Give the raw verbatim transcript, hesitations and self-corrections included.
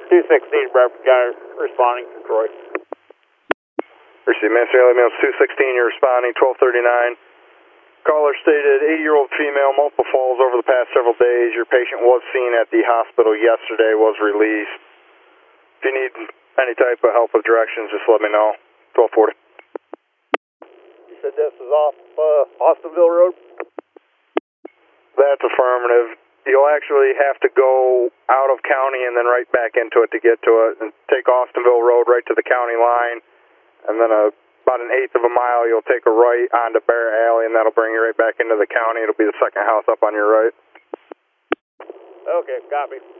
two sixteen, Bradford County, responding to Troy. Receive Master Ambulance two sixteen, you're responding, twelve thirty-nine. Caller stated eighty-year-old female, multiple falls over the past several days. Your patient was seen at the hospital yesterday, was released. If you need any type of help with directions, just let me know. twelve forty. You said this is off uh, Austinville Road? That's affirmative. You'll actually have to go out of county and then right back into it to get to it. And take Austinville Road right to the county line. And then a, about an eighth of a mile, you'll take a right onto Bear Alley, and that'll bring you right back into the county. It'll be the second house up on your right. Okay, copy.